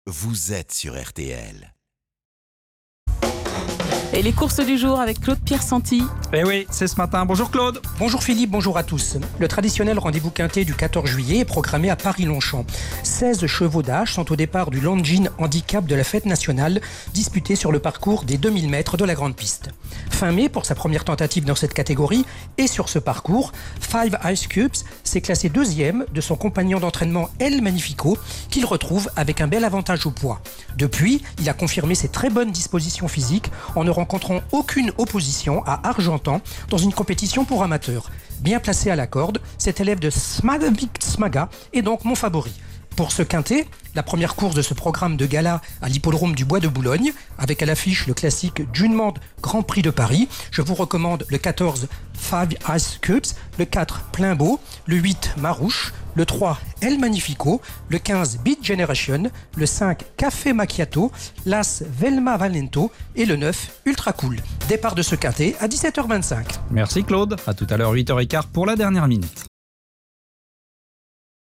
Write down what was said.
vous êtes sur RTL. Et les courses du jour avec Claude Pierre-Santi. Eh oui, c'est ce matin. Bonjour Claude. Bonjour Philippe, bonjour à tous. Le traditionnel rendez-vous quintet du 14 juillet est programmé à Paris-Longchamp. 16 chevaux d'âge sont au départ du Longines Handicap de la fête nationale, disputé sur le parcours des 2000 mètres de la grande piste. Fin mai, pour sa première tentative dans cette catégorie, et sur ce parcours, Five Ice Cubes s'est classé deuxième de son compagnon d'entraînement El Magnifico, qu'il retrouve avec un bel avantage au poids. Depuis, il a confirmé ses très bonnes dispositions physiques en ne rencontrant aucune opposition à Argentan dans une compétition pour amateurs. Bien placé à la corde, cet élève de Smagavik Smaga est donc mon favori. Pour ce quintet, la première course de ce programme de gala à l'hippodrome du Bois de Boulogne, avec à l'affiche le classique Junement Grand Prix de Paris, je vous recommande le 14 Five Ice Cubes, le 4 Plein Beau, le 8 Marouche, le 3 El Magnifico, le 15 Beat Generation, le 5 Café Macchiato, l'As Velma Valento et le 9 Ultra Cool. Départ de ce quintet à 17h25. Merci Claude. À tout à l'heure 8h15 pour la dernière minute.